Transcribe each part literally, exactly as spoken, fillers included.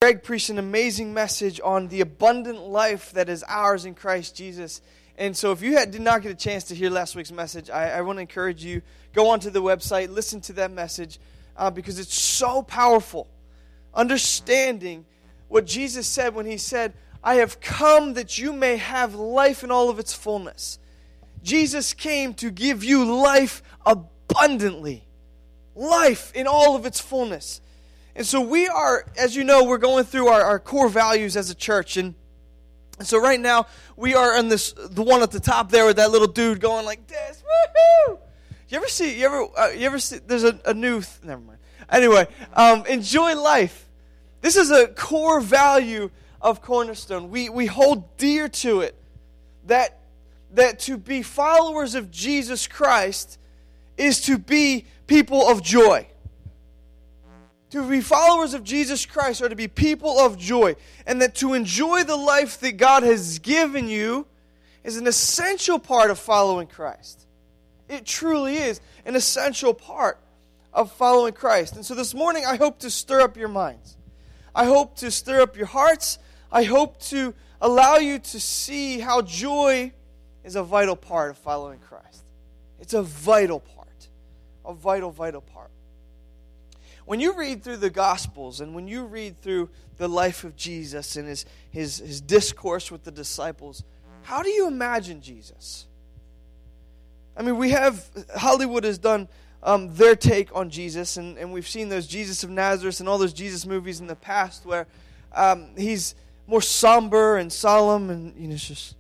Greg preached an amazing message on the abundant life that is ours in Christ Jesus. And so if you had, did not get a chance to hear last week's message, I, I want to encourage you, go onto the website, listen to that message, uh, because it's so powerful. Understanding what Jesus said when he said, I have come that you may have life in all of its fullness. Jesus came to give you life abundantly. Life in all of its fullness. And so we are, as you know, we're going through our, our core values as a church. And, and so right now, we are on this, the one at the top there with that little dude going like this. Woohoo! You ever see, you ever, uh, you ever see, there's a, a new, th- never mind. Anyway, um, enjoy life. This is a core value of Cornerstone. We we hold dear to it. That, that to be followers of Jesus Christ is to be people of joy. To be followers of Jesus Christ are to be people of joy. And that to enjoy the life that God has given you is an essential part of following Christ. It truly is an essential part of following Christ. And so this morning I hope to stir up your minds. I hope to stir up your hearts. I hope to allow you to see how joy is a vital part of following Christ. It's a vital part. A vital, vital part. When you read through the Gospels and when you read through the life of Jesus and his, his, his discourse with the disciples, how do you imagine Jesus? I mean, we have, Hollywood has done um, their take on Jesus, and, and we've seen those Jesus of Nazareth and all those Jesus movies in the past where um, he's more somber and solemn, and you know, it's just,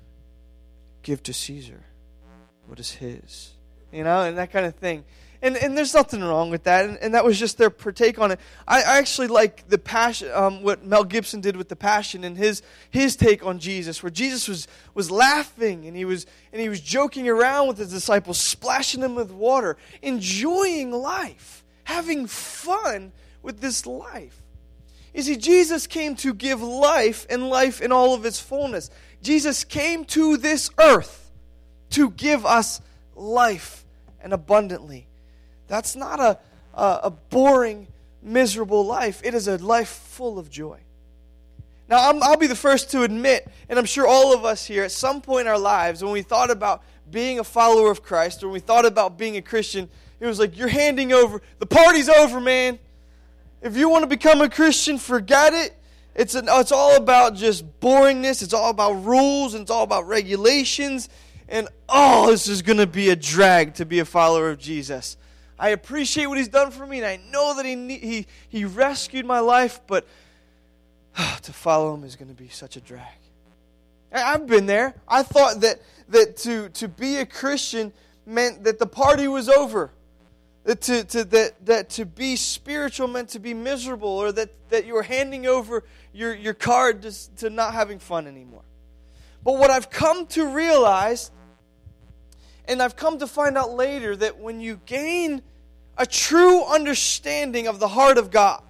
give to Caesar what is his, you know, and that kind of thing. And and there's nothing wrong with that, and, and that was just their take on it. I, I actually like the passion, um, what Mel Gibson did with the Passion, and his his take on Jesus, where Jesus was was laughing and he was and he was joking around with his disciples, splashing them with water, enjoying life, having fun with this life. You see, Jesus came to give life, and life in all of its fullness. Jesus came to this earth to give us life, and abundantly. That's not a, a, a boring, miserable life. It is a life full of joy. Now, I'm, I'll be the first to admit, and I'm sure all of us here, at some point in our lives, when we thought about being a follower of Christ, or when we thought about being a Christian, it was like, you're handing over, the party's over, man. If you want to become a Christian, forget it. It's, an, it's all about just boringness. It's all about rules, and it's all about regulations. And, oh, this is going to be a drag to be a follower of Jesus. I appreciate what he's done for me, and I know that he he he rescued my life, but oh, to follow him is going to be such a drag. I've been there. I thought that that to, to be a Christian meant that the party was over. That to, to that that to be spiritual meant to be miserable, or that, that you were handing over your, your card to, to not having fun anymore. But what I've come to realize, and I've come to find out later, that when you gain a true understanding of the heart of God,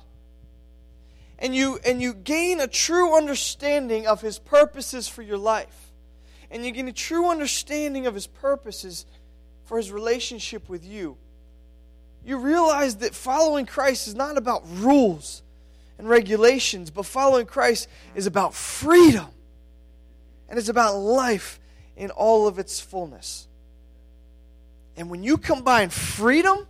and you and you gain a true understanding of His purposes for your life, and you gain a true understanding of His purposes for His relationship with you, you realize that following Christ is not about rules and regulations, but following Christ is about freedom. And it's about life in all of its fullness. And when you combine freedom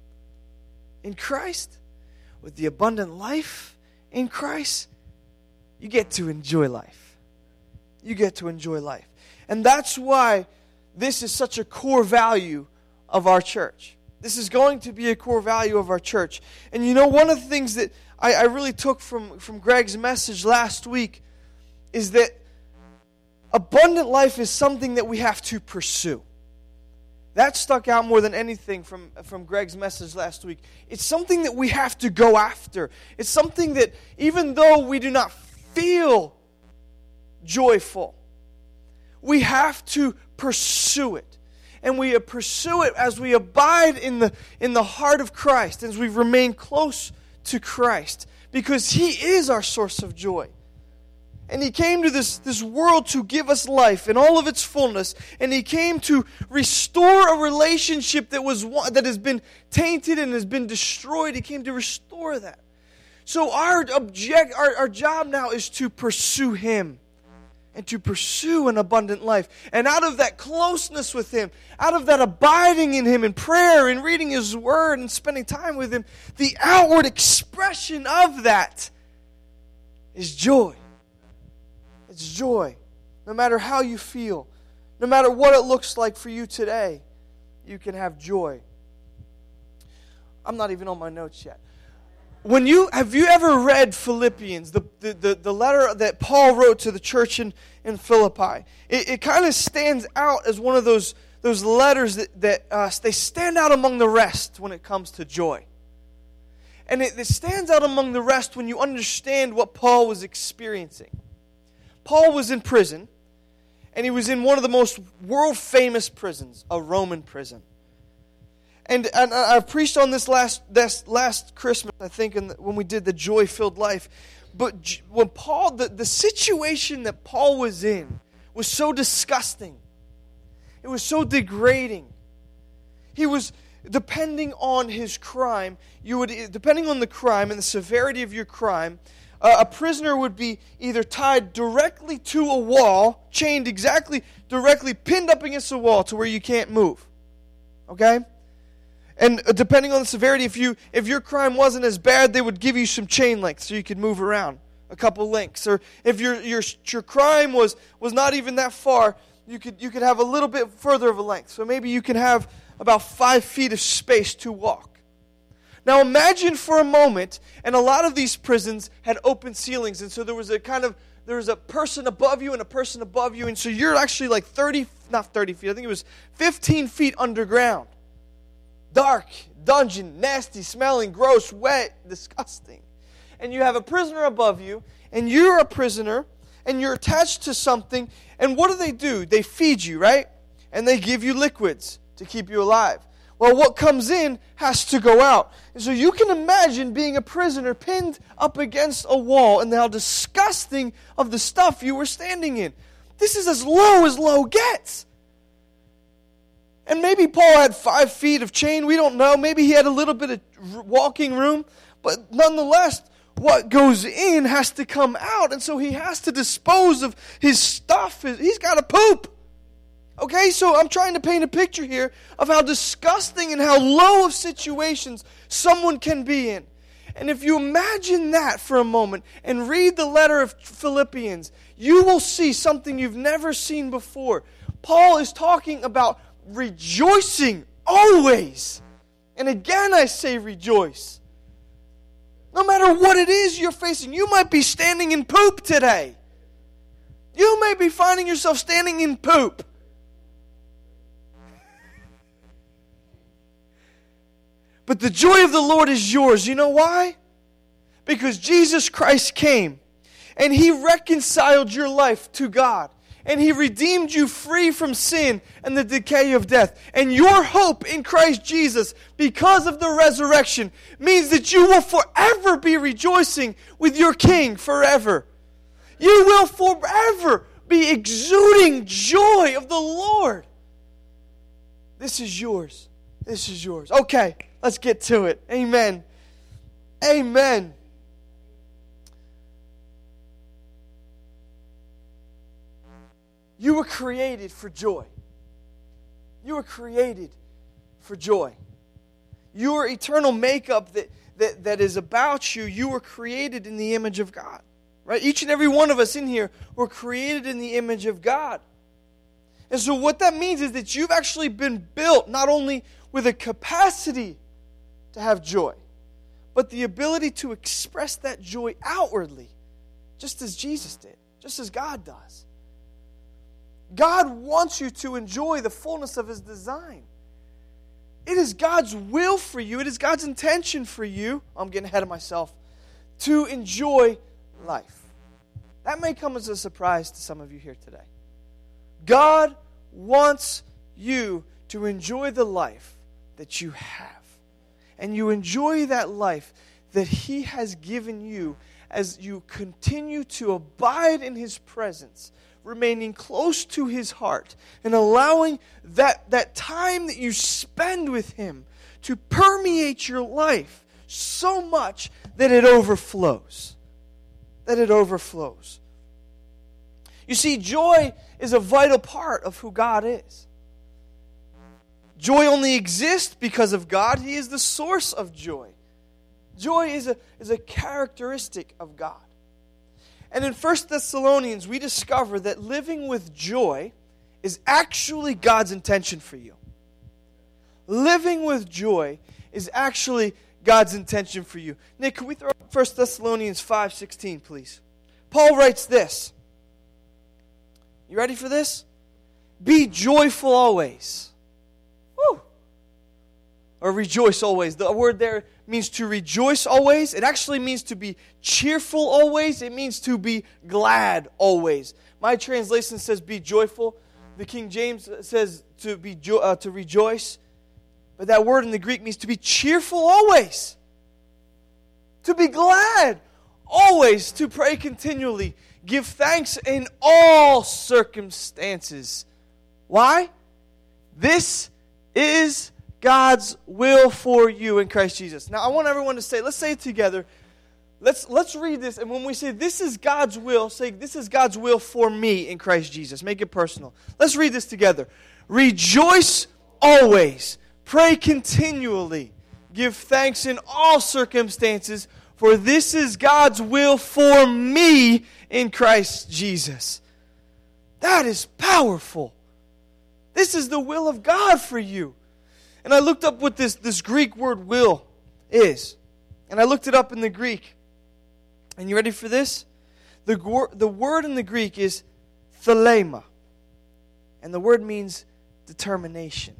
in Christ with the abundant life in Christ, you get to enjoy life. You get to enjoy life. And that's why this is such a core value of our church. This is going to be a core value of our church. And you know, one of the things that I, I really took from, from Greg's message last week is that abundant life is something that we have to pursue. That stuck out more than anything from, from Greg's message last week. It's something that we have to go after. It's something that even though we do not feel joyful, we have to pursue it. And we pursue it as we abide in the, in the heart of Christ, as we remain close to Christ, because He is our source of joy. And He came to this, this world to give us life in all of its fullness. And He came to restore a relationship that was that has been tainted and has been destroyed. He came to restore that. So our object, our, our job now is to pursue Him and to pursue an abundant life. And out of that closeness with Him, out of that abiding in Him in prayer and reading His Word and spending time with Him, the outward expression of that is joy. It's joy. No matter how you feel, no matter what it looks like for you today, you can have joy. I'm not even on my notes yet. When you have you ever read Philippians, the, the, the, the letter that Paul wrote to the church in, in Philippi? It, it kind of stands out as one of those, those letters that, that uh, they stand out among the rest when it comes to joy. And it, it stands out among the rest when you understand what Paul was experiencing. Paul was in prison, and he was in one of the most world-famous prisons, a Roman prison. And, and I preached on this last this last Christmas, I think, in the, when we did the Joy-Filled Life. But when Paul, the, the situation that Paul was in was so disgusting. It was so degrading. He was, depending on his crime, you would depending on the crime and the severity of your crime, uh, a prisoner would be either tied directly to a wall, chained exactly, directly pinned up against a wall to where you can't move. Okay? And depending on the severity, if you if your crime wasn't as bad, they would give you some chain length so you could move around a couple links. Or if your your your crime was was not even that far, you could you could have a little bit further of a length. So maybe you can have about five feet of space to walk. Now imagine for a moment, and a lot of these prisons had open ceilings, and so there was a kind of there was a person above you and a person above you, and so you're actually like thirty, not thirty feet. I think it was fifteen feet underground. Dark, dungeon, nasty, smelling, gross, wet, disgusting. And you have a prisoner above you, and you're a prisoner, and you're attached to something, and what do they do? They feed you, right? And they give you liquids to keep you alive. Well, what comes in has to go out. And so you can imagine being a prisoner pinned up against a wall and how disgusting of the stuff you were standing in. This is as low as low gets. And maybe Paul had five feet of chain. We don't know. Maybe he had a little bit of walking room. But nonetheless, what goes in has to come out. And so he has to dispose of his stuff. He's got to poop. Okay, so I'm trying to paint a picture here of how disgusting and how low of situations someone can be in. And if you imagine that for a moment and read the letter of Philippians, you will see something you've never seen before. Paul is talking about rejoicing always. And again I say rejoice. No matter what it is you're facing, you might be standing in poop today. You may be finding yourself standing in poop. But the joy of the Lord is yours. You know why? Because Jesus Christ came and He reconciled your life to God. And He redeemed you free from sin and the decay of death. And your hope in Christ Jesus, because of the resurrection, means that you will forever be rejoicing with your King forever. You will forever be exuding joy of the Lord. This is yours. This is yours. Okay, let's get to it. Amen. Amen. You were created for joy. You were created for joy. Your eternal makeup that, that, that is about you, you were created in the image of God. Right? Each and every one of us in here were created in the image of God. And so what that means is that you've actually been built not only with a capacity to have joy, but the ability to express that joy outwardly, just as Jesus did, just as God does. God wants you to enjoy the fullness of His design. It is God's will for you. It is God's intention for you. I'm getting ahead of myself. To enjoy life. That may come as a surprise to some of you here today. God wants you to enjoy the life that you have. And you enjoy that life that He has given you as you continue to abide in His presence, remaining close to His heart and allowing that, that time that you spend with Him to permeate your life so much that it overflows. That it overflows. You see, joy is a vital part of who God is. Joy only exists because of God. He is the source of joy. Joy is a, is a characteristic of God. And in First Thessalonians, we discover that living with joy is actually God's intention for you. Living with joy is actually God's intention for you. Nick, can we throw up First Thessalonians five sixteen, please? Paul writes this. You ready for this? Be joyful always. Woo! Or rejoice always. The word there means to rejoice always. It actually means to be cheerful always. It means to be glad always. My translation says be joyful. The King James says to be jo- uh, to rejoice. But that word in the Greek means to be cheerful always. To be glad always. To pray continually. Give thanks in all circumstances. Why? This is God's will for you in Christ Jesus. Now, I want everyone to say, let's say it together. Let's, let's read this. And when we say this is God's will, say this is God's will for me in Christ Jesus. Make it personal. Let's read this together. Rejoice always. Pray continually. Give thanks in all circumstances. For this is God's will for me in Christ Jesus. That is powerful. This is the will of God for you. And I looked up what this, this Greek word will is. And I looked it up in the Greek. And you ready for this? The, the word in the Greek is thelema. And the word means determination.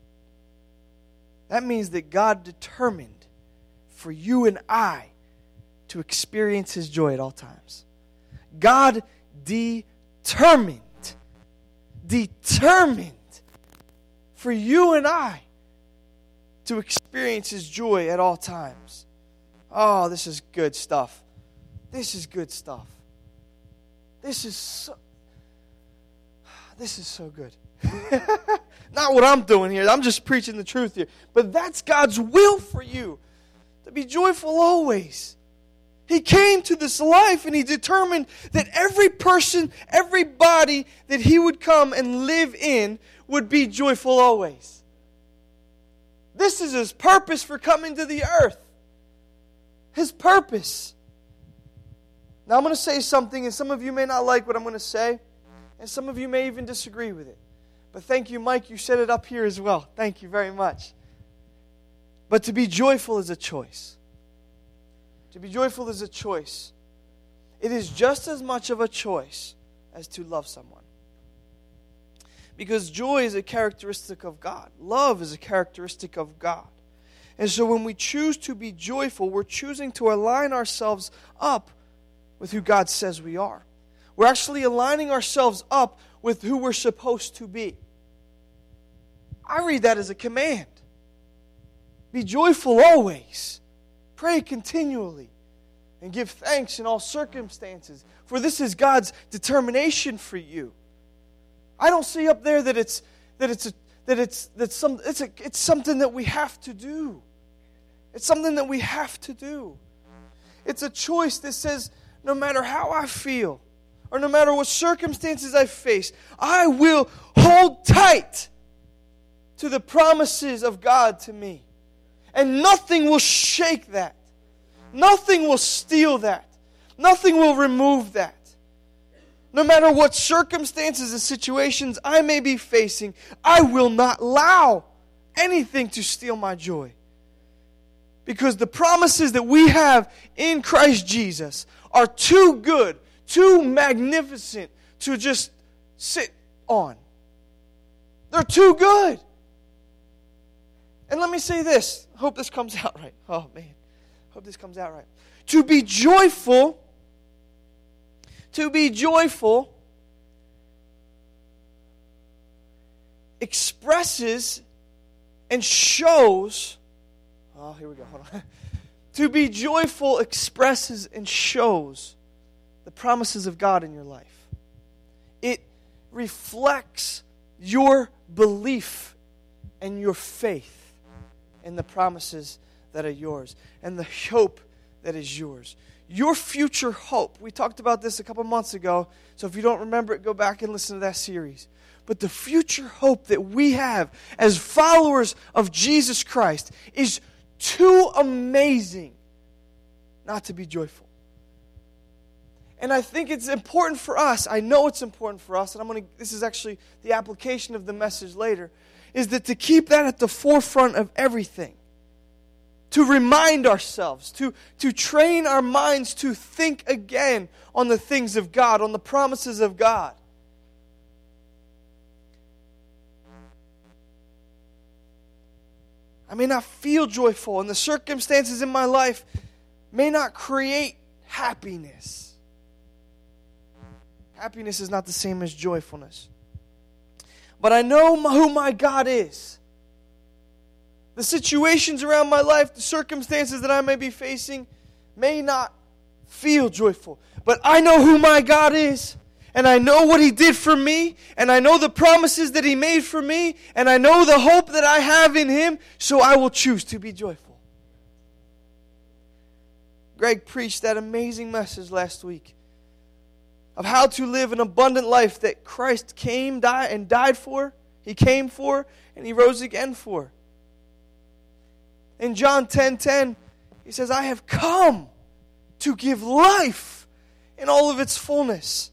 That means that God determined for you and I to experience His joy at all times. God determined, determined for you and I to experience His joy at all times. Oh, this is good stuff. This is good stuff. This is so, this is so good. Not what I'm doing here. I'm just preaching the truth here. But that's God's will for you. To be joyful always. He came to this life and He determined that every person, every body that He would come and live in would be joyful always. This is His purpose for coming to the earth. His purpose. Now I'm going to say something, and some of you may not like what I'm going to say, and some of you may even disagree with it. But thank you, Mike, you set it up here as well. Thank you very much. But to be joyful is a choice. To be joyful is a choice. It is just as much of a choice as to love someone. Because joy is a characteristic of God. Love is a characteristic of God. And so when we choose to be joyful, we're choosing to align ourselves up with who God says we are. We're actually aligning ourselves up with who we're supposed to be. I read that as a command. Be joyful always. Pray continually. And give thanks in all circumstances. For this is God's determination for you. I don't see up there that it's that it's a, that it's that some it's a, it's something that we have to do. It's something that we have to do. It's a choice that says no matter how I feel or no matter what circumstances I face, I will hold tight to the promises of God to me. And nothing will shake that. Nothing will steal that. Nothing will remove that. No matter what circumstances and situations I may be facing, I will not allow anything to steal my joy. Because the promises that we have in Christ Jesus are too good, too magnificent to just sit on. They're too good. And let me say this. I hope this comes out right. Oh, man. I hope this comes out right. To be joyful, to be joyful expresses and shows, oh, here we go, hold on. To be joyful expresses and shows the promises of God in your life. It reflects your belief and your faith in the promises that are yours and the hope that is yours. Your future hope. We talked about this a couple months ago, so if you don't remember it, go back and listen to that series. But the future hope that we have as followers of Jesus Christ is too amazing not to be joyful. And I think it's important for us, I know it's important for us, and I'm going to, this is actually the application of the message later, is that to keep that at the forefront of everything. To remind ourselves, to, to train our minds to think again on the things of God, on the promises of God. I may not feel joyful, and the circumstances in my life may not create happiness. Happiness is not the same as joyfulness. But I know who my God is. The situations around my life, the circumstances that I may be facing, may not feel joyful. But I know who my God is. And I know what He did for me, and I know the promises that He made for me, and I know the hope that I have in Him, so I will choose to be joyful. Greg preached that amazing message last week of how to live an abundant life that Christ came, died, and died for. He came for, and He rose again for. In John ten ten, He says, I have come to give life in all of its fullness.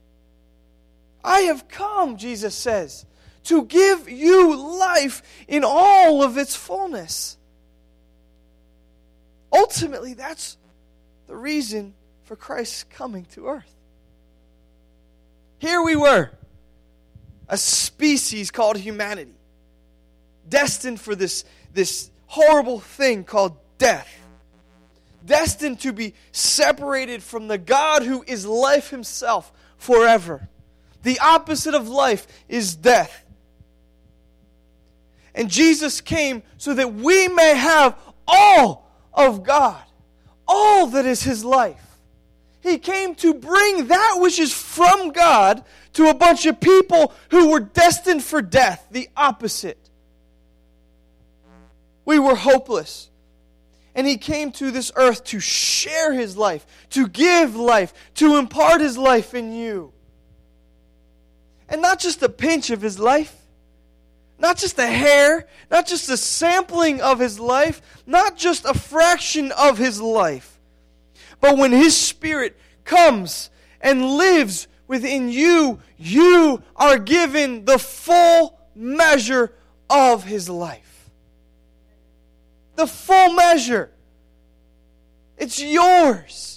I have come, Jesus says, to give you life in all of its fullness. Ultimately, that's the reason for Christ's coming to earth. Here we were, a species called humanity, destined for this, this horrible thing called death. Destined to be separated from the God who is life Himself forever. The opposite of life is death. And Jesus came so that we may have all of God, all that is His life. He came to bring that which is from God to a bunch of people who were destined for death, the opposite. We were hopeless. And He came to this earth to share His life, to give life, to impart His life in you. And not just a pinch of His life, not just a hair, not just a sampling of His life, not just a fraction of His life. But when His Spirit comes and lives within you, you are given the full measure of His life. The full measure. It's yours.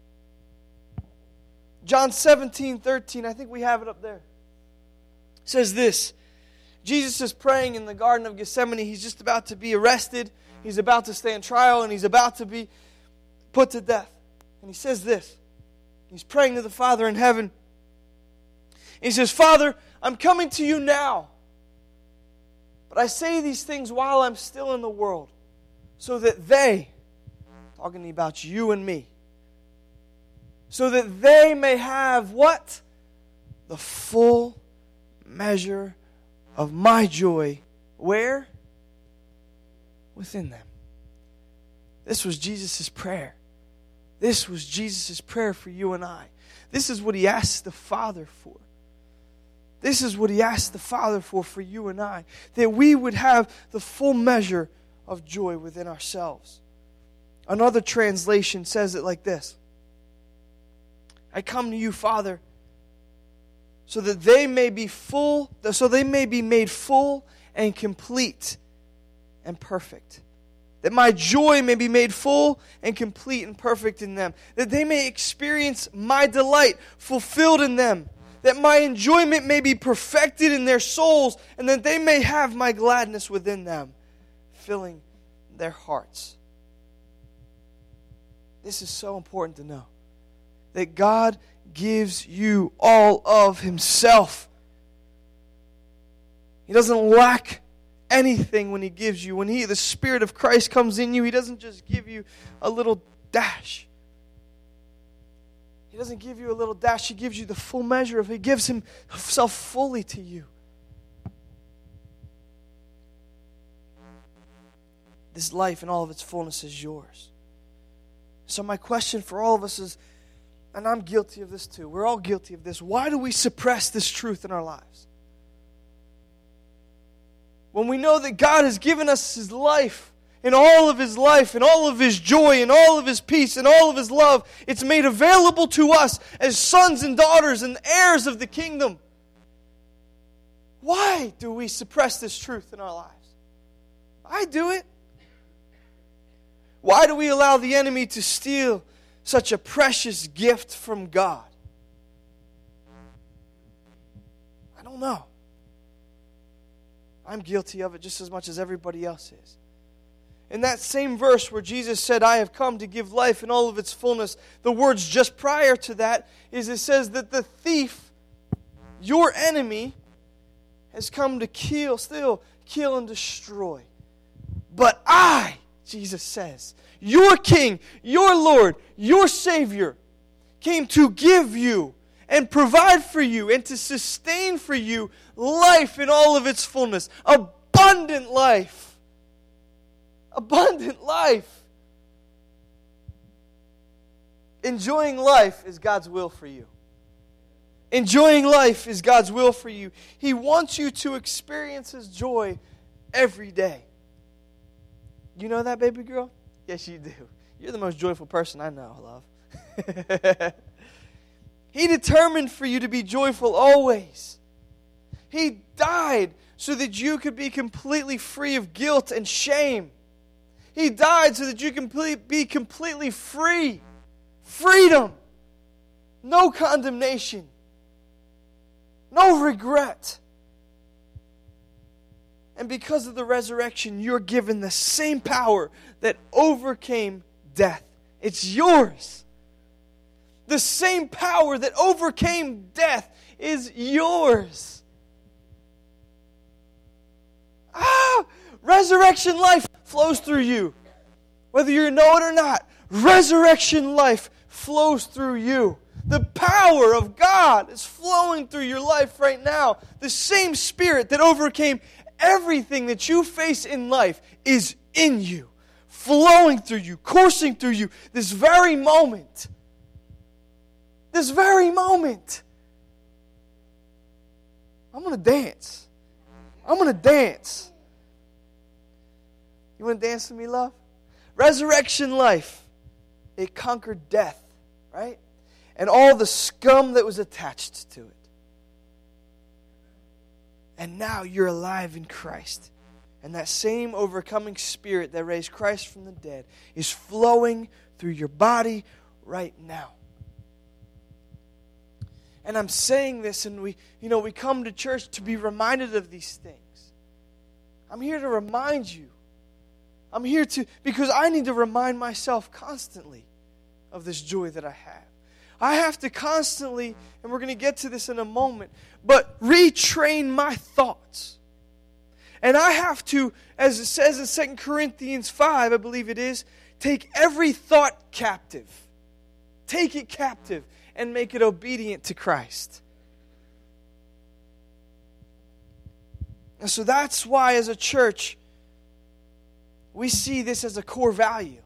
John seventeen thirteen, I think we have it up there. Says this. Jesus is praying in the Garden of Gethsemane. He's just about to be arrested. He's about to stand trial, and He's about to be put to death. And He says this. He's praying to the Father in heaven. He says, Father, I'm coming to You now. But I say these things while I'm still in the world, so that they, talking about You and me, so that they may have what? The full measure of My joy. Where? Within them. This was Jesus' prayer. This was Jesus' prayer for you and I. This is what He asked the Father for. This is what He asked the Father for for you and I. That we would have the full measure of joy within ourselves. Another translation says it like this. I come to You, Father, so that they may be full, so they may be made full and complete and perfect. That My joy may be made full and complete and perfect in them. That they may experience My delight fulfilled in them. That My enjoyment may be perfected in their souls, and that they may have My gladness within them, filling their hearts. This is so important to know. That God gives you all of Himself. He doesn't lack anything when He gives you. When He, the Spirit of Christ comes in you, He doesn't just give you a little dash. He doesn't give you a little dash. He gives you the full measure of He gives Himself fully to you. this life in all of its fullness is yours. So my question for all of us is, and I'm guilty of this too, we're all guilty of this, why do we suppress this truth in our lives? When we know that God has given us His life, and all of His life, and all of His joy, and all of His peace, and all of His love, it's made available to us as sons and daughters and heirs of the kingdom. Why do we suppress this truth in our lives? I do it. Why do we allow the enemy to steal such a precious gift from God? I don't know. I'm guilty of it just as much as everybody else is. In that same verse where Jesus said, I have come to give life in all of its fullness, the words just prior to that is it says that the thief, your enemy, has come to kill, steal, kill, and destroy. But I, Jesus says, your King, your Lord, your Savior, came to give you and provide for you and to sustain for you life in all of its fullness. Abundant life. Abundant life. Enjoying life is God's will for you. Enjoying life is God's will for you. He wants you to experience His joy every day. You know that, baby girl? Yes, you do. You're the most joyful person I know, love. He determined for you to be joyful always. He died so that you could be completely free of guilt and shame. He died so that you can be completely free. Freedom. No condemnation. No regret. And because of the resurrection, you're given the same power that overcame death. It's yours. The same power that overcame death is yours. Ah! Resurrection life flows through you. Whether you know it or not, resurrection life flows through you. The power of God is flowing through your life right now. The same Spirit that overcame everything that you face in life is in you, flowing through you, coursing through you this very moment. This very moment. I'm going to dance. I'm going to dance. You want to dance with me, love? Resurrection life. It conquered death, right? And all the scum that was attached to it. And now you're alive in Christ. And that same overcoming Spirit that raised Christ from the dead is flowing through your body right now. And I'm saying this, and we, you know, we come to church to be reminded of these things. I'm here to remind you. I'm here to, because I need to remind myself constantly of this joy that I have. I have to constantly, and we're going to get to this in a moment, but retrain my thoughts. And I have to, as it says in Second Corinthians five, I believe it is, take every thought captive. Take it captive and make it obedient to Christ. And so that's why as a church, we see this as a core value.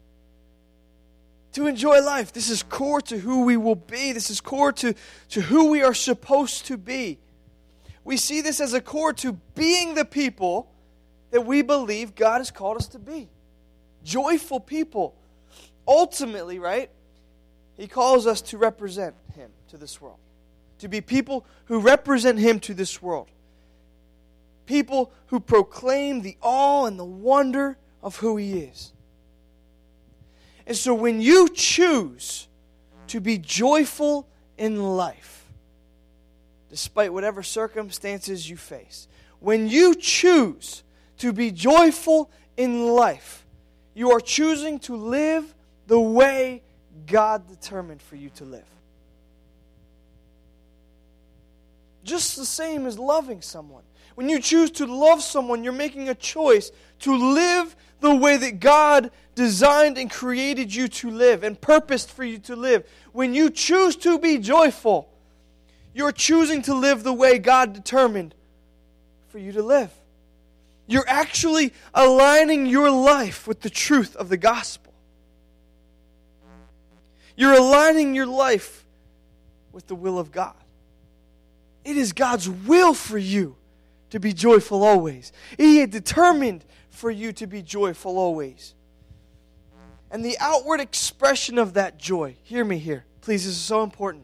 To enjoy life. This is core to who we will be. This is core to, to who we are supposed to be. We see this as a core to being the people that we believe God has called us to be. Joyful people. Ultimately, right? He calls us to represent Him to this world. To be people who represent Him to this world. People who proclaim the awe and the wonder of who He is. And so when you choose to be joyful in life, despite whatever circumstances you face, when you choose to be joyful in life, you are choosing to live the way God determined for you to live. Just the same as loving someone. When you choose to love someone, you're making a choice to live the way that God designed and created you to live and purposed for you to live. When you choose to be joyful, you're choosing to live the way God determined for you to live. You're actually aligning your life with the truth of the gospel. You're aligning your life with the will of God. It is God's will for you to be joyful always. He had determined for you to be joyful always. And the outward expression of that joy, hear me here, please, this is so important.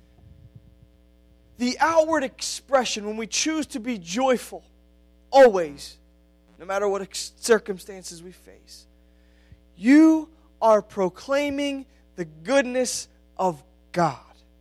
The outward expression, when we choose to be joyful always, no matter what ex- circumstances we face, you are proclaiming the goodness of God.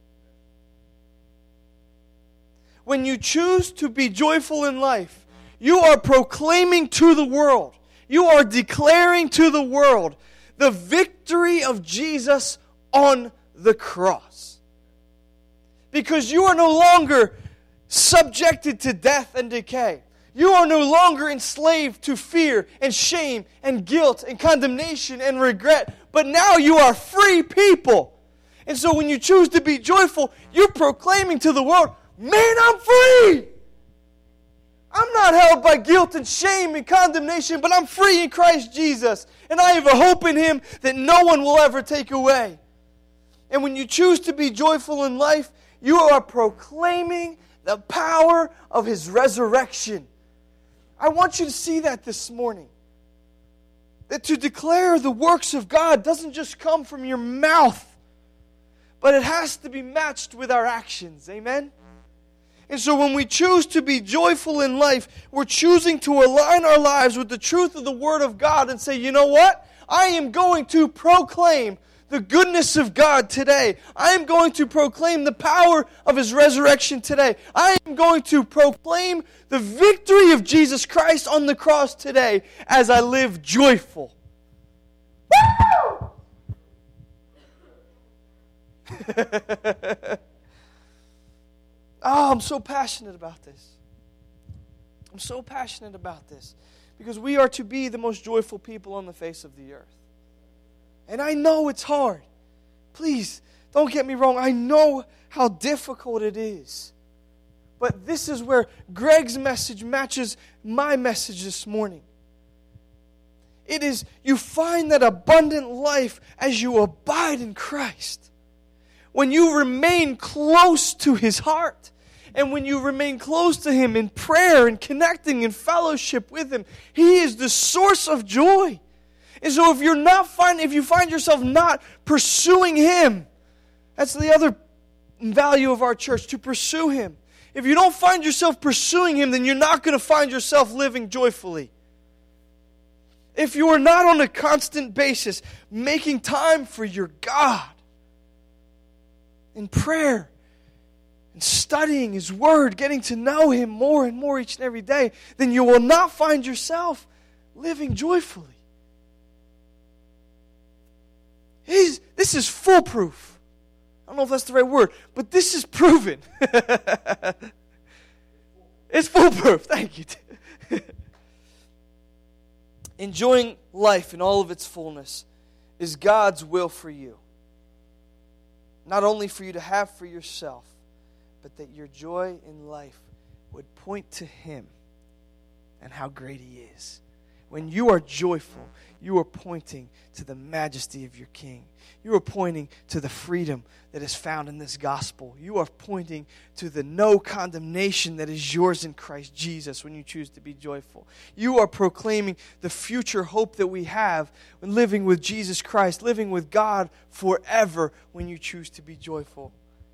When you choose to be joyful in life, you are proclaiming to the world, you are declaring to the world the victory of Jesus on the cross. Because you are no longer subjected to death and decay. You are no longer enslaved to fear and shame and guilt and condemnation and regret. But now you are free people. And so when you choose to be joyful, you're proclaiming to the world, man, I'm free. I'm not held by guilt and shame and condemnation, but I'm free in Christ Jesus. And I have a hope in Him that no one will ever take away. And when you choose to be joyful in life, you are proclaiming the power of His resurrection. I want you to see that this morning. That to declare the works of God doesn't just come from your mouth, but it has to be matched with our actions. Amen? And so when we choose to be joyful in life, we're choosing to align our lives with the truth of the Word of God and say, you know what? I am going to proclaim the goodness of God today. I am going to proclaim the power of His resurrection today. I am going to proclaim the victory of Jesus Christ on the cross today as I live joyful. Woo! Oh, I'm so passionate about this. I'm so passionate about this because we are to be the most joyful people on the face of the earth. And I know it's hard. Please, don't get me wrong. I know how difficult it is. But this is where Greg's message matches my message this morning. It is, you find that abundant life as you abide in Christ. When you remain close to His heart. And when you remain close to Him in prayer and connecting in fellowship with Him, He is the source of joy. And so if you're not find, if you find yourself not pursuing Him, that's the other value of our church, to pursue Him. If you don't find yourself pursuing Him, then you're not going to find yourself living joyfully. If you are not on a constant basis making time for your God in prayer and studying His Word, getting to know Him more and more each and every day, then you will not find yourself living joyfully. He's, this is foolproof. I don't know if that's the right word, but this is proven. It's foolproof. Thank you. Enjoying life in all of its fullness is God's will for you. Not only for you to have for yourself, but that your joy in life would point to Him and how great He is. When you are joyful, you are pointing to the majesty of your King. You are pointing to the freedom that is found in this gospel. You are pointing to the no condemnation that is yours in Christ Jesus when you choose to be joyful. You are proclaiming the future hope that we have when living with Jesus Christ, living with God forever when you choose to be joyful.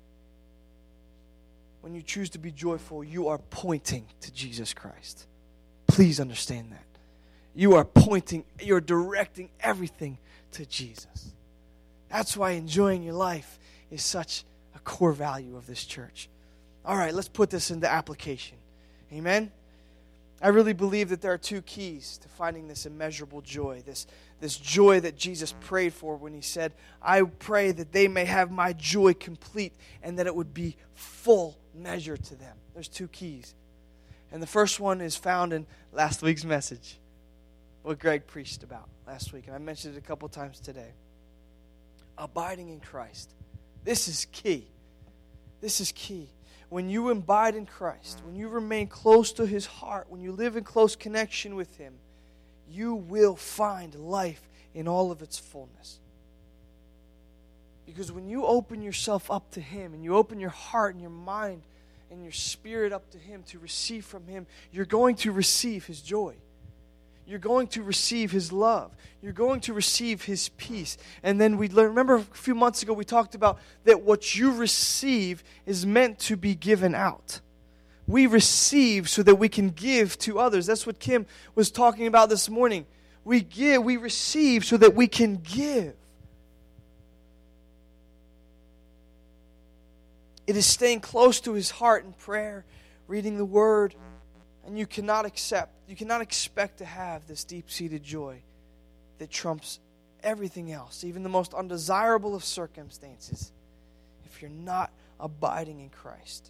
When you choose to be joyful, you are pointing to Jesus Christ. Please understand that. You are pointing, you're directing everything to Jesus. That's why enjoying your life is such a core value of this church. All right, let's put this into application. Amen? I really believe that there are two keys to finding this immeasurable joy, this, this joy that Jesus prayed for when He said, I pray that they may have my joy complete and that it would be full measure to them. There's two keys. And the first one is found in last week's message, what Greg preached about last week. And I mentioned it a couple times today. Abiding in Christ. This is key. This is key. when you abide in Christ, when you remain close to His heart, when you live in close connection with Him, you will find life in all of its fullness. Because when you open yourself up to Him, and you open your heart and your mind and your spirit up to Him to receive from Him, you're going to receive His joy. You're going to receive His love. You're going to receive His peace. And then we learned, remember a few months ago we talked about that what you receive is meant to be given out. We receive so that we can give to others. That's what Kim was talking about this morning. We give, we receive so that we can give. It is staying close to His heart in prayer, reading the Word, and you cannot accept, you cannot expect to have this deep-seated joy that trumps everything else, even the most undesirable of circumstances, if you're not abiding in Christ.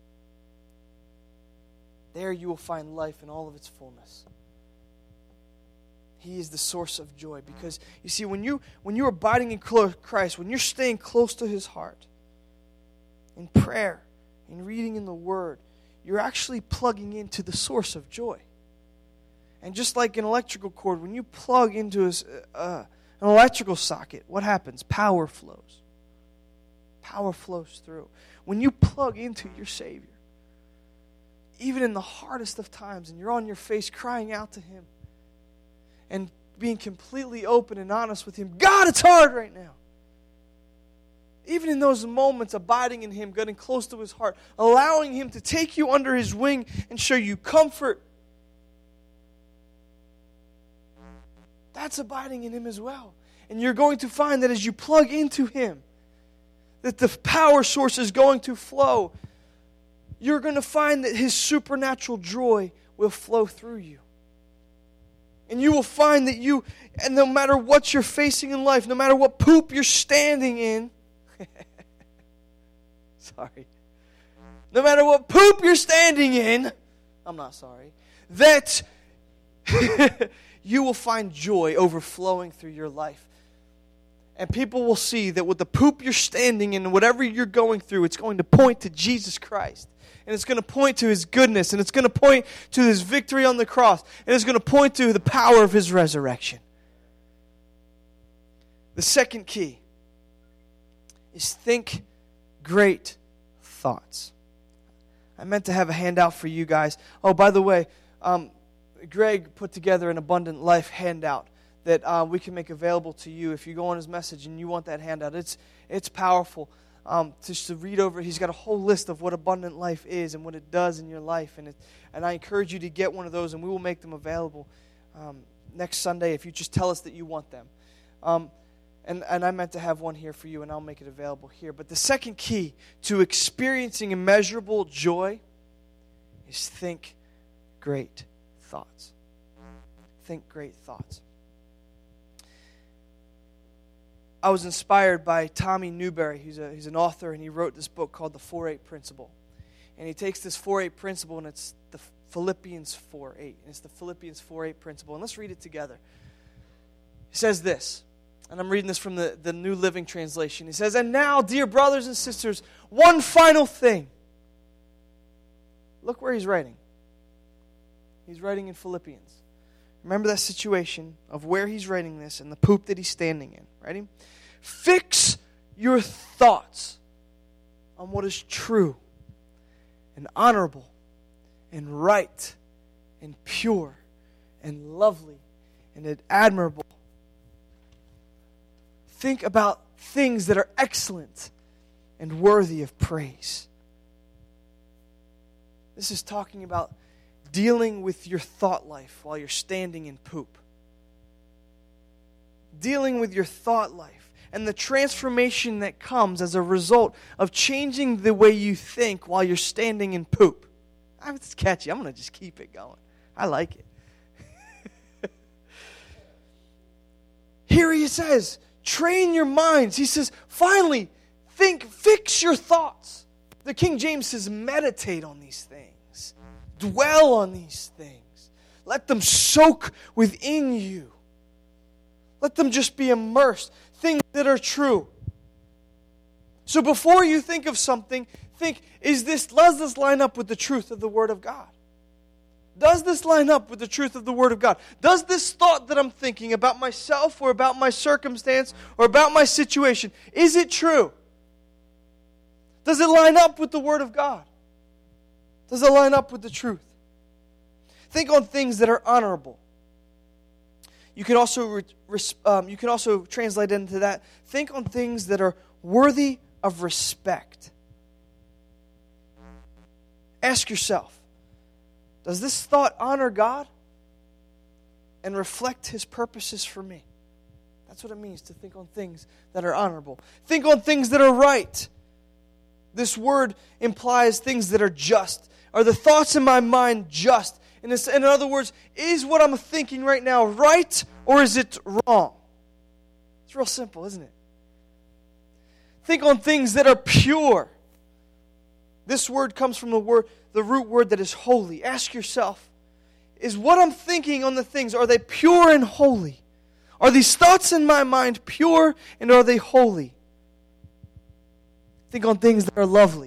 There you will find life in all of its fullness. He is the source of joy, because you see, when you when you're abiding in Christ, when you're staying close to His heart, in prayer, in reading in the Word, you're actually plugging into the source of joy. And just like an electrical cord, when you plug into a, uh, an electrical socket, what happens? Power flows. Power flows through. When you plug into your Savior, even in the hardest of times, and you're on your face crying out to Him, and being completely open and honest with Him, God, it's hard right now. Even in those moments, abiding in Him, getting close to His heart, allowing Him to take you under His wing and show you comfort. That's abiding in Him as well. And you're going to find that as you plug into Him, that the power source is going to flow. You're going to find that His supernatural joy will flow through you. And you will find that you, and no matter what you're facing in life, no matter what poop you're standing in, sorry. No matter what poop you're standing in, I'm not sorry, that you will find joy overflowing through your life. And people will see that with the poop you're standing in, whatever you're going through, it's going to point to Jesus Christ. And it's going to point to His goodness. And it's going to point to His victory on the cross. And it's going to point to the power of His resurrection. The second key is think great thoughts. I meant to have a handout for you guys. Oh, by the way, um, Greg put together an Abundant Life handout that uh, we can make available to you if you go on his message and you want that handout. It's it's powerful. Um, just to read over, he's got a whole list of what abundant life is and what it does in your life. And it, and I encourage you to get one of those, and we will make them available um, next Sunday if you just tell us that you want them. Um, and, and I meant to have one here for you, and I'll make it available here. But the second key to experiencing immeasurable joy is think great thoughts. Think great thoughts. I was inspired by Tommy Newberry. He's a he's an author, and he wrote this book called The four eight Principle. And he takes this four eight principle, and it's the Philippians four eight. And it's the Philippians four eight principle. And let's read it together. He says this, and I'm reading this from the, the New Living Translation. He says, "And now, dear brothers and sisters, one final thing." Look where he's writing. He's writing in Philippians. Remember that situation of where he's writing this and the poop that he's standing in. Ready? Fix your thoughts on what is true and honorable and right and pure and lovely and admirable. Think about things that are excellent and worthy of praise. This is talking about dealing with your thought life while you're standing in poop. Dealing with your thought life and the transformation that comes as a result of changing the way you think while you're standing in poop. It's catchy. I'm going to just keep it going. I like it. Here he says, train your minds. He says, finally, think, fix your thoughts. The King James says, meditate on these things. Dwell on these things. Let them soak within you. Let them just be immersed. Things that are true. So before you think of something, think, is this, does this line up with the truth of the Word of God? Does this line up with the truth of the Word of God? Does this thought that I'm thinking about myself or about my circumstance or about my situation, is it true? Does it line up with the Word of God? Does it line up with the truth? Think on things that are honorable. You can also um, you can also translate into that. Think on things that are worthy of respect. Ask yourself, does this thought honor God and reflect His purposes for me? That's what it means to think on things that are honorable. Think on things that are right. This word implies things that are just. Are the thoughts in my mind just? In, this, in other words, is what I'm thinking right now right or is it wrong? It's real simple, isn't it? Think on things that are pure. This word comes from the word, the root word that is holy. Ask yourself, is what I'm thinking on the things, are they pure and holy? Are these thoughts in my mind pure and are they holy? Think on things that are lovely.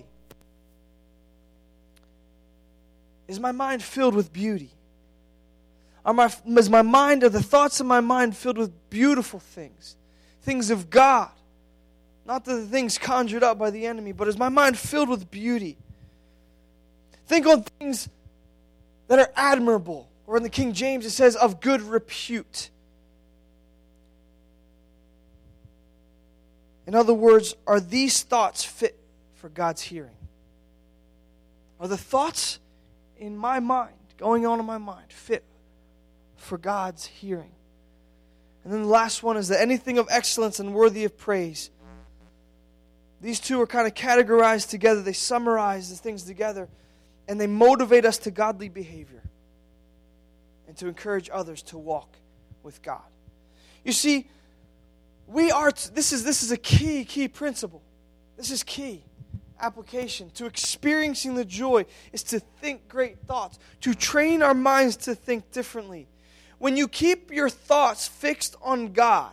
Is my mind filled with beauty? Are my, is my mind, are the thoughts in my mind filled with beautiful things? Things of God. Not the things conjured up by the enemy, but is my mind filled with beauty? Think on things that are admirable. Or in the King James it says, of good repute. In other words, are these thoughts fit for God's hearing? Are the thoughts in my mind, going on in my mind, fit for God's hearing? And then the last one is that anything of excellence and worthy of praise. These two are kind of categorized together. They summarize the things together. And they motivate us to godly behavior. And to encourage others to walk with God. You see, we are, t- this is this is a key, key principle. This is key. Application to experiencing the joy is to think great thoughts. To train our minds to think differently. When you keep your thoughts fixed on God,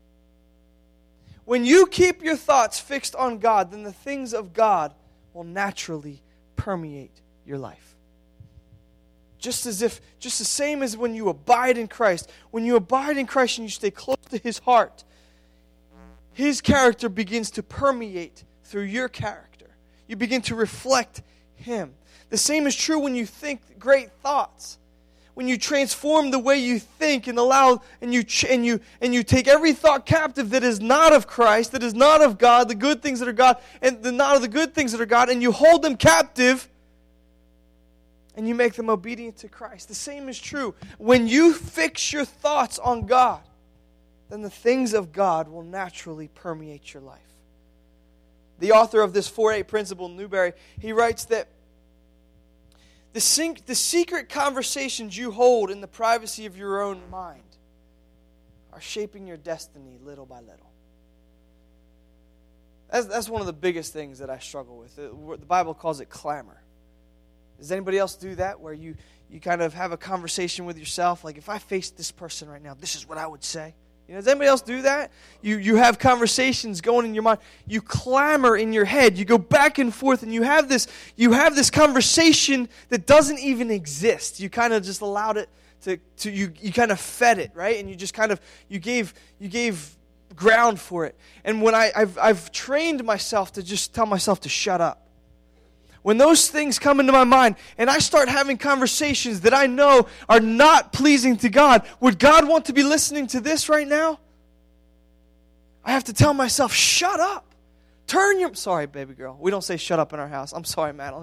When you keep your thoughts fixed on God, then the things of God will naturally permeate your life. Just as if, just the same as when you abide in Christ. When you abide in Christ and you stay close to His heart, His character begins to permeate through your character. You begin to reflect Him. The same is true when you think great thoughts. When you transform the way you think and allow and you and you and you take every thought captive that is not of Christ, that is not of God, the good things that are God, and the not of the good things that are God, and you hold them captive and you make them obedient to Christ. The same is true. When you fix your thoughts on God, then the things of God will naturally permeate your life. The author of this four eight principle, Newberry, he writes that The, sink, the secret conversations you hold in the privacy of your own mind are shaping your destiny little by little. That's, that's one of the biggest things that I struggle with. The Bible calls it clamor. Does anybody else do that, where you, you kind of have a conversation with yourself? Like, if I faced this person right now, this is what I would say. You know, does anybody else do that? You you have conversations going in your mind. You clamor in your head. You go back and forth, and you have this you have this conversation that doesn't even exist. You kind of just allowed it to to you you kind of fed it, right? And you just kind of you gave you gave ground for it. And when I I've I've trained myself to just tell myself to shut up. When those things come into my mind and I start having conversations that I know are not pleasing to God, would God want to be listening to this right now? I have to tell myself, shut up. Turn your... Sorry, baby girl. We don't say shut up in our house. I'm sorry, Madeline.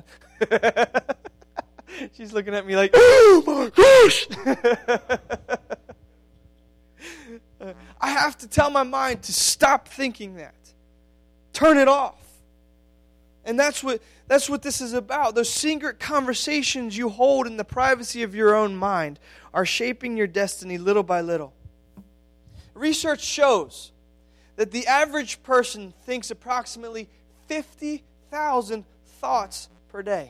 She's looking at me like, oh my gosh. I have to tell my mind to stop thinking that. Turn it off. And that's what that's what this is about. Those secret conversations you hold in the privacy of your own mind are shaping your destiny little by little. Research shows that the average person thinks approximately fifty thousand thoughts per day.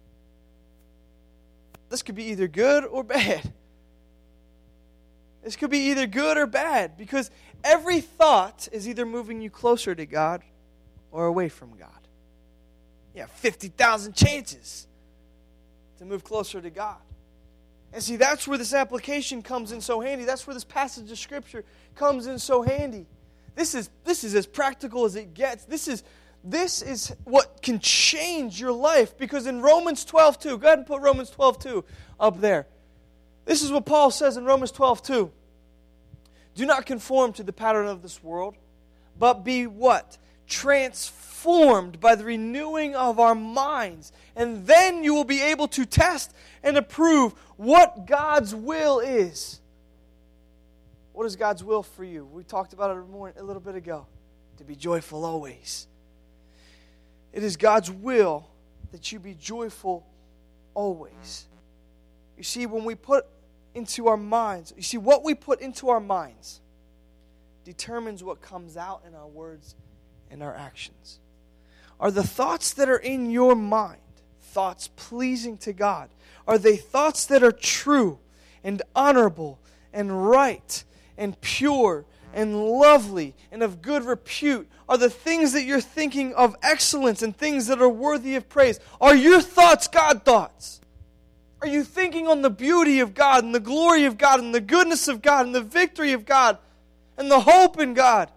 This could be either good or bad. This could be either good or bad, because every thought is either moving you closer to God or away from God. You have fifty thousand chances to move closer to God. And see, that's where this application comes in so handy. That's where this passage of Scripture comes in so handy. This is, this is as practical as it gets. This is, this is what can change your life. Because in Romans twelve two, go ahead and put Romans twelve two up there. This is what Paul says in Romans twelve two. Do not conform to the pattern of this world, but be what? Transformed by the renewing of our minds. And then you will be able to test and approve what God's will is. What is God's will for you? We talked about it a little bit ago. To be joyful always. It is God's will that you be joyful always. You see, when we put into our minds, you see, what we put into our minds determines what comes out in our words and our actions. Are the thoughts that are in your mind thoughts pleasing to God? Are they thoughts that are true and honorable and right and pure and lovely and of good repute? Are the things that you're thinking of excellence and things that are worthy of praise? Are your thoughts God thoughts? Are you thinking on the beauty of God and the glory of God and the goodness of God and the victory of God and the hope in God?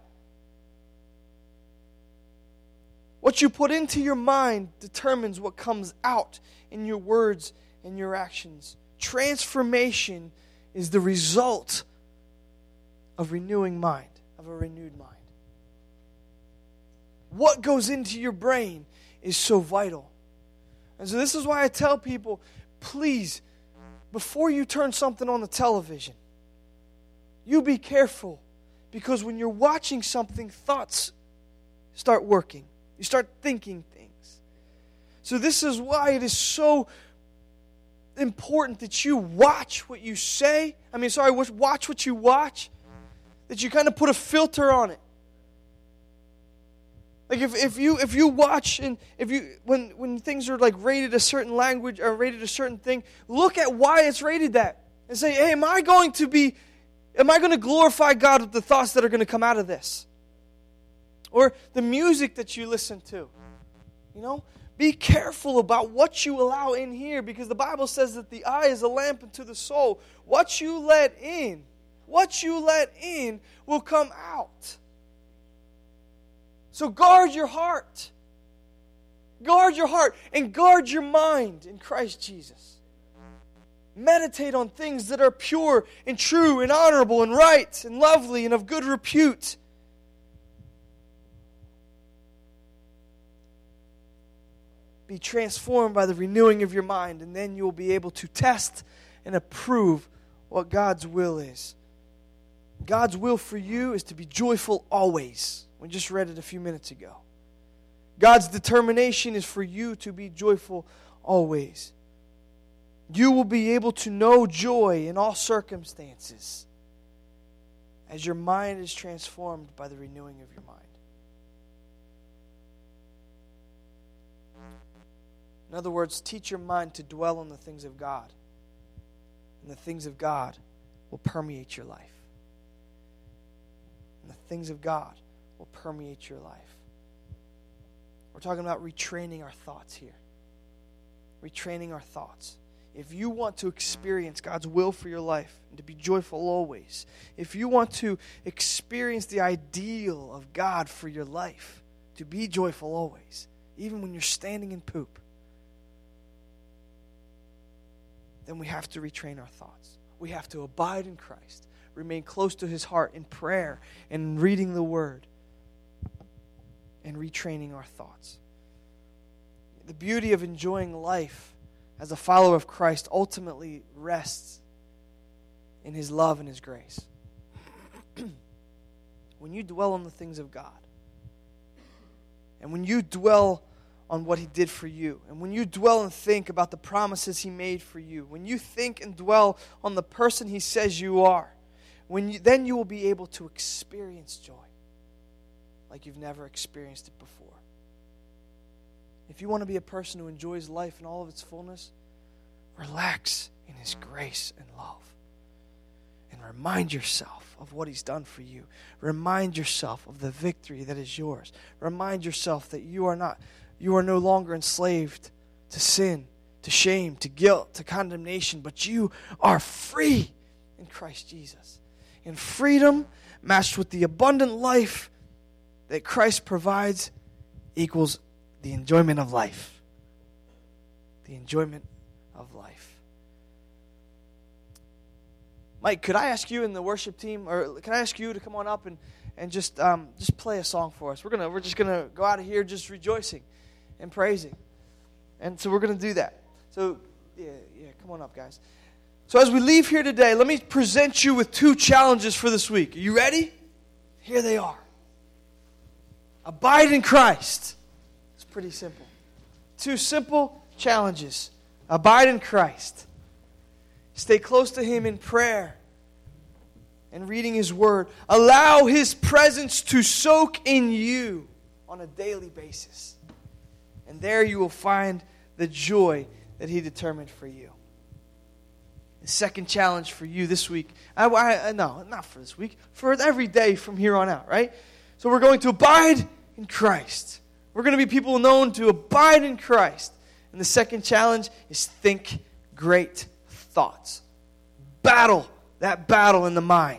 What you put into your mind determines what comes out in your words and your actions. Transformation is the result of renewing mind, of a renewed mind. What goes into your brain is so vital. And so this is why I tell people, please, before you turn something on the television, you be careful. Because when you're watching something, thoughts start working. You start thinking things. So this is why it is so important that you watch what you say. I mean, sorry, watch what you watch. That you kind of put a filter on it. Like if, if you if you watch and if you when when things are like rated a certain language or rated a certain thing, look at why it's rated that. And say, hey, am I going to be am I going to glorify God with the thoughts that are going to come out of this? Or the music that you listen to. You know? Be careful about what you allow in here, because the Bible says that the eye is a lamp unto the soul. What you let in, what you let in will come out. So guard your heart. Guard your heart and guard your mind in Christ Jesus. Meditate on things that are pure and true and honorable and right and lovely and of good repute. Be transformed by the renewing of your mind, and then you will be able to test and approve what God's will is. God's will for you is to be joyful always. We just read it a few minutes ago. God's determination is for you to be joyful always. You will be able to know joy in all circumstances as your mind is transformed by the renewing of your mind. In other words, teach your mind to dwell on the things of God. And the things of God will permeate your life. And the things of God will permeate your life. We're talking about retraining our thoughts here. Retraining our thoughts. If you want to experience God's will for your life and to be joyful always, if you want to experience the ideal of God for your life, to be joyful always, even when you're standing in poop, then we have to retrain our thoughts. We have to abide in Christ, remain close to His heart in prayer and reading the Word and retraining our thoughts. The beauty of enjoying life as a follower of Christ ultimately rests in His love and His grace. When you dwell on the things of God, and when you dwell on what He did for you, and when you dwell and think about the promises He made for you, when you think and dwell on the person He says you are, when you, then you will be able to experience joy like you've never experienced it before. If you want to be a person who enjoys life in all of its fullness, relax in His grace and love. and remind yourself of what he's done for you. Remind yourself of the victory that is yours. Remind yourself that you are not, you are no longer enslaved to sin, to shame, to guilt, to condemnation, but you are free in Christ Jesus. And freedom matched with the abundant life that Christ provides equals the enjoyment of life. The enjoyment of life. Mike, could I ask you and the worship team, or can I ask you to come on up and, and just um, just play a song for us? We're gonna we're just gonna go out of here just rejoicing and praising. And so we're gonna do that. So yeah, yeah, come on up, guys. So as we leave here today, let me present you with two challenges for this week. Are you ready? Here they are. Abide in Christ. It's pretty simple. Two simple challenges. Abide in Christ. Stay close to Him in prayer and reading His Word. Allow His presence to soak in you on a daily basis. And there you will find the joy that He determined for you. The second challenge for you this week, I, I, no, not for this week, for every day from here on out, right? So we're going to abide in Christ. We're going to be people known to abide in Christ. And the second challenge is think great thoughts. Battle that battle in the mind.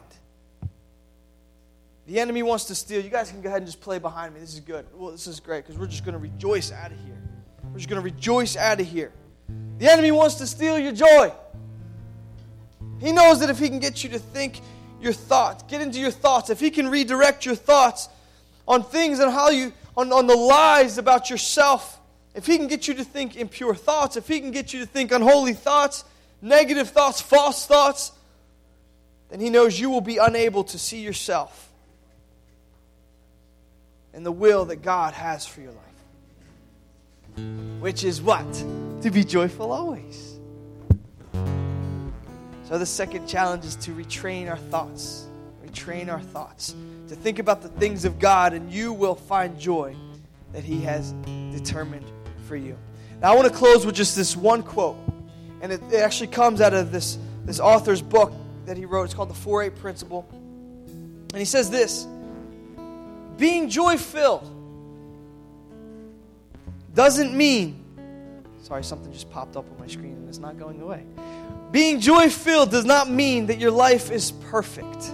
The enemy wants to steal. You guys can go ahead and just play behind me. This is good. Well, this is great because we're just going to rejoice out of here. We're just going to rejoice out of here. The enemy wants to steal your joy. He knows that if he can get you to think your thoughts, get into your thoughts, if he can redirect your thoughts on things and how you, on, on the lies about yourself, if he can get you to think impure thoughts, if he can get you to think unholy thoughts, negative thoughts, false thoughts, then he knows you will be unable to see yourself and the will that God has for your life. Which is what? To be joyful always. So the second challenge is to retrain our thoughts. Retrain our thoughts. To think about the things of God, and you will find joy that He has determined for you. Now I want to close with just this one quote. And it, it actually comes out of this, this author's book that he wrote. It's called The four eight Principle. And he says this: being joy-filled doesn't mean, sorry, something just popped up on my screen and it's not going away. Being joy-filled does not mean that your life is perfect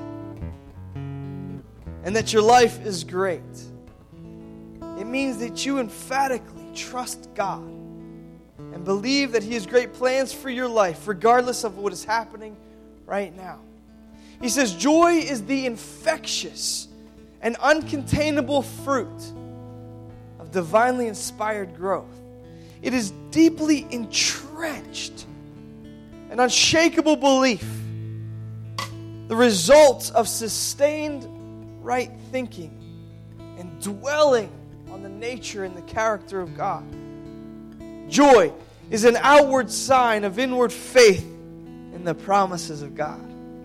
and that your life is great. It means that you emphatically trust God and believe that He has great plans for your life, regardless of what is happening right now. He says, joy is the infectious and uncontainable fruit of divinely inspired growth. It is deeply entrenched, an unshakable belief, the result of sustained right thinking and dwelling on the nature and the character of God. Joy is an outward sign of inward faith in the promises of God.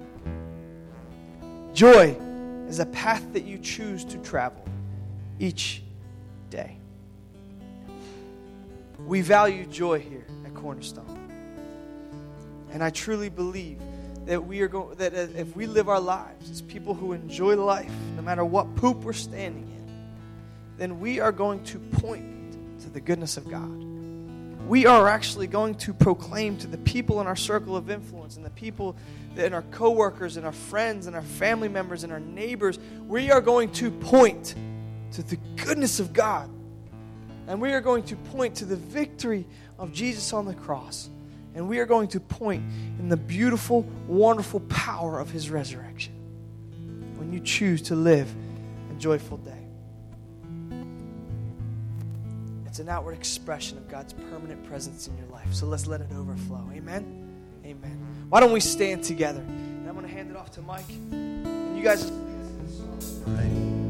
Joy is a path that you choose to travel each day. We value joy here at Cornerstone. And I truly believe that we are going that if we live our lives as people who enjoy life, no matter what poop we're standing in, then we are going to point to the goodness of God. We are actually going to proclaim to the people in our circle of influence and the people that, and our coworkers and our friends and our family members and our neighbors, we are going to point to the goodness of God. And we are going to point to the victory of Jesus on the cross. And we are going to point in the beautiful, wonderful power of His resurrection when you choose to live a joyful day. It's an outward expression of God's permanent presence in your life. So let's let it overflow. Amen? Amen. Why don't we stand together? And I'm going to hand it off to Mike. And you guys...